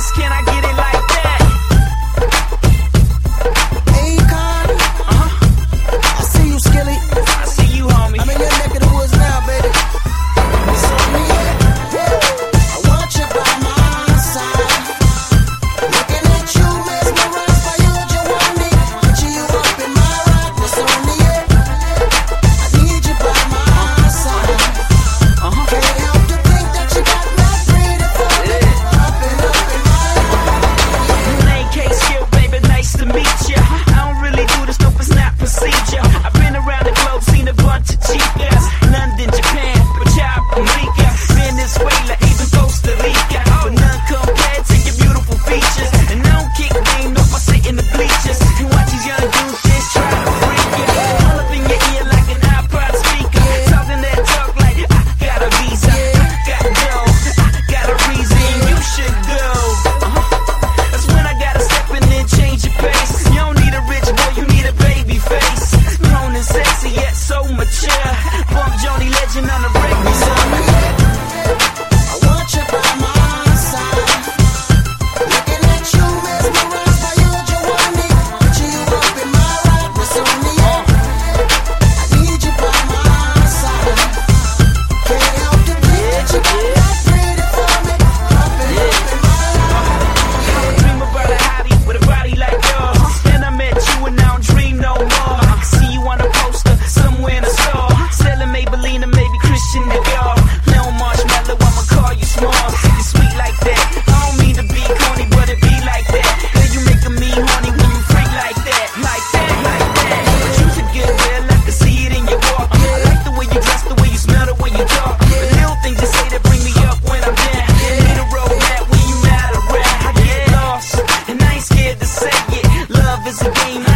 fast can I get it like that? Akon, I see you, Skilly. I see you, homie. I'm in your neck of the woods now, baby. It's on me, I want you by my side. Looking at you, mesmerized by you, you want me. Put you up in my ride. It's on me, I need you by my side. Can't help to think that you got my pretty for me. Up in my ride. Name K-Skill, baby, nice to meet ya. I don't really do this, nope, it's not procedure. I've been around the globe, seen a bunch of chicas. London, Japan, Punjab, America, Venezuela, even Costa Rica. But none compared to your beautiful features. And I don't kick game, nope, I sit in the bleachers and watch these young dudes just try to freak ya. All up in your ear like an iPod speaker, talking that talk like I got a visa, I got dough, I got a reason you should go. That's when I gotta step in and change your pace. You don't need a rich boy, you need a baby face. Grown and sexy yet so mature. Bump Johnny Legend on the record. I want you by my side. Looking at you, mesmerized by you, you want me. Put you up in my ride. It's on me, I need you by my side. Can't help to think that you got that pretty for me. Up in my ride. I would dream about a hottie with a body like yours. Then I met you and I don't dream no more. I can see you on a poster somewhere in a store, selling Maybelline and maybe Christian Dior. Little marshmallow, I'ma call you small. You sweet like that. I don't mean to be corny, but it be like that. Girl, you making me horny when you freak like that, like that, like that. But you's a good girl, I can see it in your walk. I like the way you dress, the way you smell, the way you talk. The little things you say that bring me up when I'm down. Need a road map when you not around. I get lost, and I ain't scared to say it. Love is a game.